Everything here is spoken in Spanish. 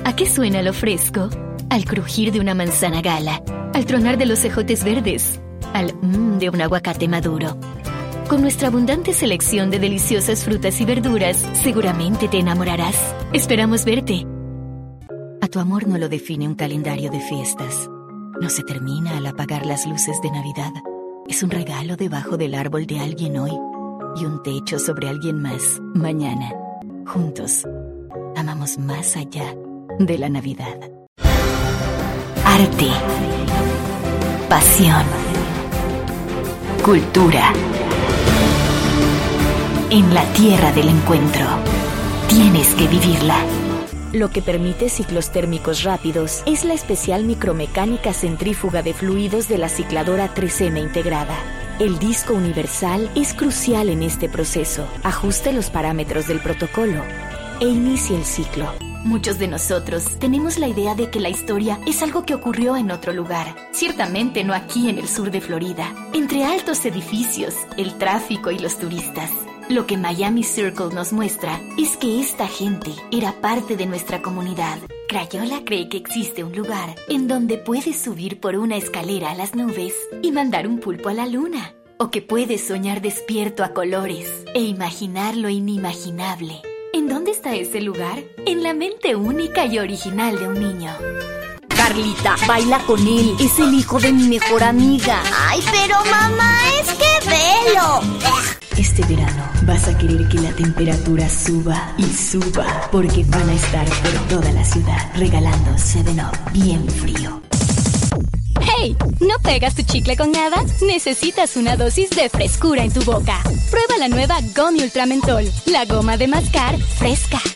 ¿A qué suena lo fresco? Al crujir de una manzana gala, al tronar de los ejotes verdes, al de un aguacate maduro. Con nuestra abundante selección de deliciosas frutas y verduras, seguramente te enamorarás. Esperamos verte. A tu amor no lo define un calendario de fiestas. No se termina al apagar las luces de Navidad. Es un regalo debajo del árbol de alguien hoy y un techo sobre alguien más mañana. Juntos, amamos más allá de la Navidad. Arte, pasión, cultura. En la tierra del encuentro, tienes que vivirla. Lo que permite ciclos térmicos rápidos es la especial micromecánica centrífuga de fluidos de la cicladora 3M integrada. El disco universal es crucial en este proceso. Ajuste los parámetros del protocolo e inicie el ciclo. Muchos de nosotros tenemos la idea de que la historia es algo que ocurrió en otro lugar. Ciertamente no aquí en el sur de Florida, entre altos edificios, el tráfico y los turistas. Lo que Miami Circle nos muestra es que esta gente era parte de nuestra comunidad. Crayola cree que existe un lugar en donde puedes subir por una escalera a las nubes y mandar un pulpo a la luna. O que puedes soñar despierto a colores e imaginar lo inimaginable. ¿En dónde está ese lugar? En la mente única y original de un niño. Carlita, baila con él. Es el hijo de mi mejor amiga. Ay, pero mamá, es que velo. Este verano vas a querer que la temperatura suba y suba, porque van a estar por toda la ciudad regalando 7-Up bien frío. ¡Hey! ¿No pegas tu chicle con nada? Necesitas una dosis de frescura en tu boca. Prueba la nueva Gummy Ultra Mentol, la goma de mascar fresca.